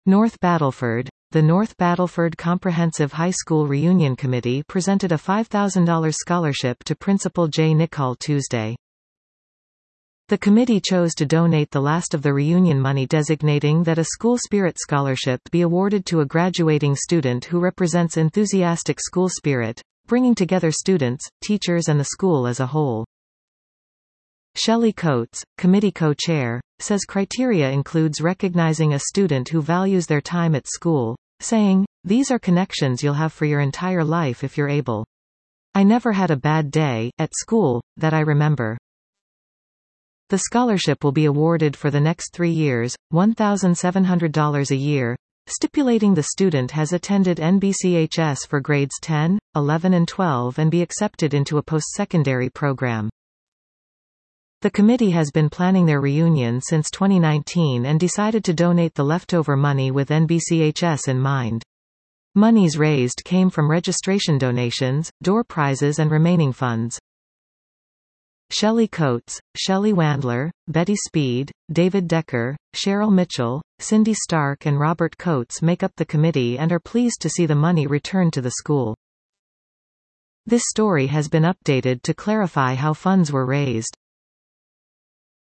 North Battleford. The North Battleford Comprehensive High School Reunion Committee presented a $5,000 scholarship to Principal J. Nichol Tuesday. The committee chose to donate the last of the reunion money, designating that a school spirit scholarship be awarded to a graduating student who represents enthusiastic school spirit, bringing together students, teachers and the school as a whole. Shelley Coates, committee co-chair, says criteria includes recognizing a student who values their time at school, saying, "These are connections you'll have for your entire life if you're able. I never had a bad day at school that I remember." The scholarship will be awarded for the next 3 years, $1,700 a year, stipulating the student has attended NBCHS for grades 10, 11 and 12 and be accepted into a post-secondary program. The committee has been planning their reunion since 2019 and decided to donate the leftover money with NBCHS in mind. Monies raised came from registration donations, door prizes and remaining funds. Shelley Coates, Shelley Wandler, Betty Speed, David Decker, Cheryl Mitchell, Cindy Stark and Robert Coates make up the committee and are pleased to see the money returned to the school. This story has been updated to clarify how funds were raised.